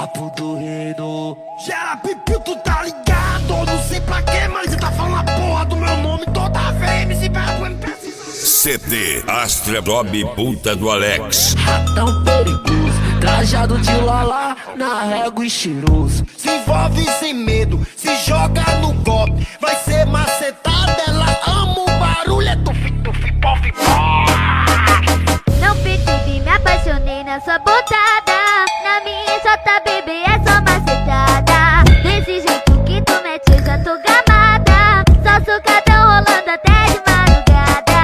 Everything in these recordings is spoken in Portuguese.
papo do reino. Gera pipiu, tu tá ligado? Não sei pra quê, mas você tá falando a porra do meu nome toda vez. Me se vergonha, precisa. CD Astra Bob Puta do Alex. Ratão perigoso, trajado de lala, na régua e cheiroso. Se envolve sem medo, se joga no golpe. Vai ser macetada, ela ama o barulho. É tufi, tufi, pof, pof. Não percebi, me apaixonei na sua botada. Na minha jota, bebê, é só macetada. Desse jeito que tu mete, eu já tô gamada. Só sucatão rolando até de madrugada.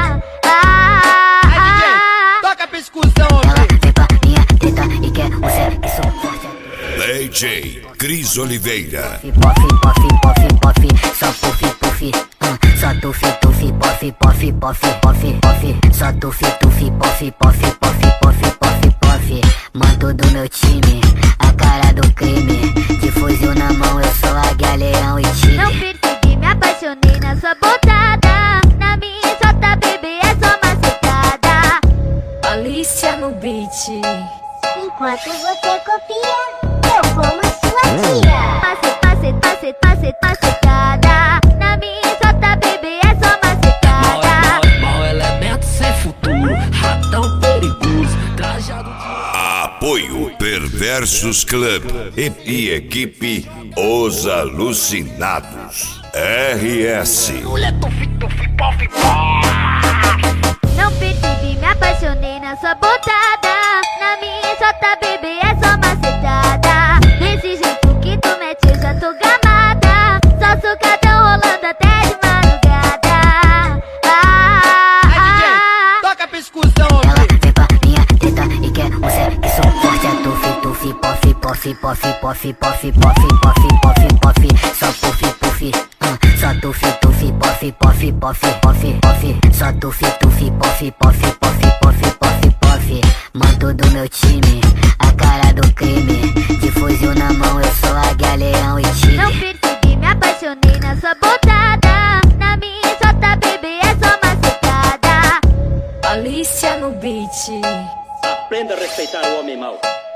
Aí, DJ, toca pra exclusão, ela vem pra minha teta e quer o sexo forte. DJ Cris Oliveira. Pof, pof, pof, pof, só puff, puff. Só tufi, tufi, pof, pof, pof, pof, pof. Só tufi, tufi, pof, pof, pof, pof, pof, pof. Manto do meu time, a cara do crime. De fuzil na mão, eu sou águia, leão e tigre. Não percebi, me apaixonei na sua botada. Na minha jota, bebê, é só macetada. Alicia no beat. Enquanto você copia, eu como sua tia. Macetada. Na minha jota, bebê, é só macetada. mau elemento sem futuro. Ratão perigoso, trajado de... Apoio Perversos Club e equipe Os Alucinados. RS. Mulher, tufi, tufi, pof, pof. Não percebi, me apaixonei na sua botada. Na minha jota, bebê, é só macetada. Desse jeito que tu mete, eu já tô gamada. Só sucatão rolando até de madrugada. Aí, DJ, toca pra exclusão, Ela vem pra minha teta e quer o sexo forte. É tufi, tufi, pof, pof, pof, pof, pof, pof, pof, pof, pof. Só puff, puff. Só tufi, tufi, pof, pof, pof, pof, pof. Só tufi, tufi, pof, pof, pof, pof, pof, pof. Manto do meu time, a cara do crime. De fuzil na mão, eu sou águia, leão e tigre. Não percebi, me apaixonei na sua botada. Na minha jota, bebê, é só macetada. Alicia no beat. Aprenda a respeitar o homem mau.